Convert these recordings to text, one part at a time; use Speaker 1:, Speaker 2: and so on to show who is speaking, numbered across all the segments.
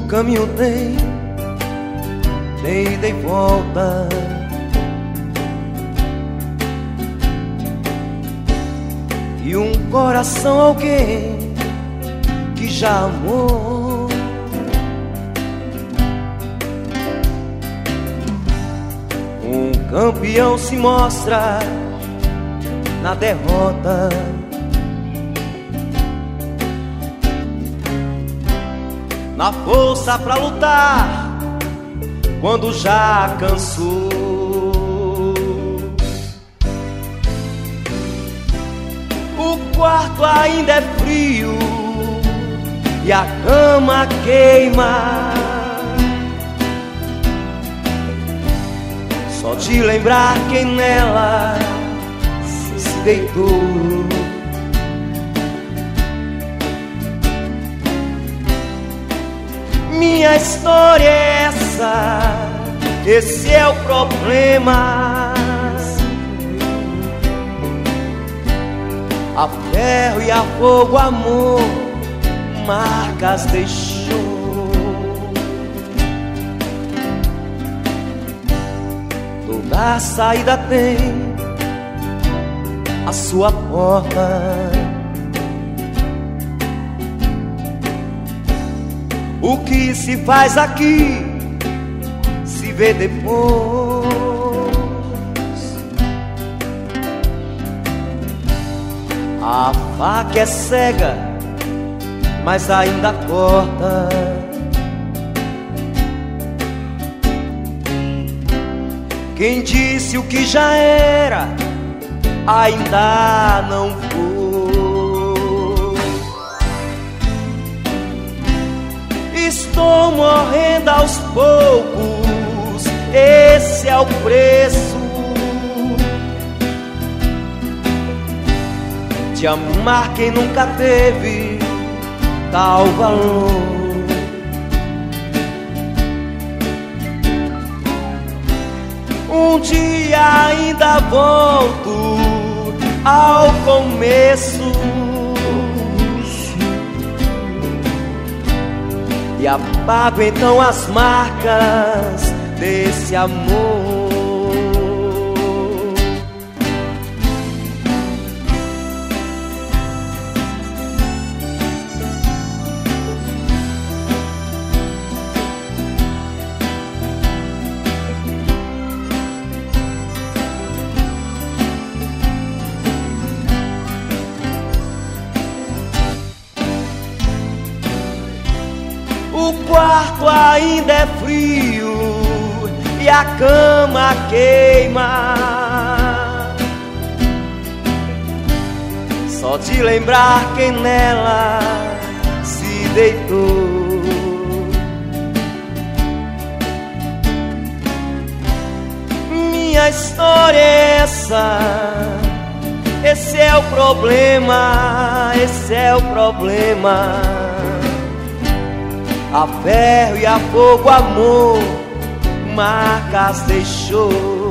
Speaker 1: caminho tem ida e volta. E um coração alguém que já amou. Um campeão se mostra na derrota. Na força pra lutar quando já cansou. O quarto ainda é frio e a cama queima. Só de lembrar quem nela se deitou. Minha história é essa, esse é o problema. A ferro e a fogo, amor, marcas deixou. Toda saída tem a sua porta. O que se faz aqui se vê depois. A faca é cega, mas ainda corta. Quem disse o que já era ainda não foi. Estou morrendo aos poucos, esse é o preço de amar quem nunca teve tal valor. Um dia ainda volto ao começo e apago então as marcas desse amor. O quarto ainda é frio e a cama queima. Só de lembrar quem nela se deitou. Minha história é essa, esse é o problema, esse é o problema. A ferro e a fogo, amor, marcas deixou.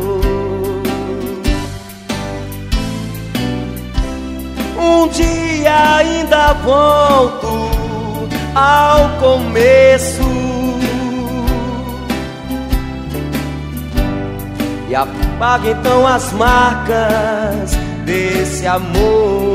Speaker 1: Um dia ainda volto ao começo e apago então as marcas desse amor.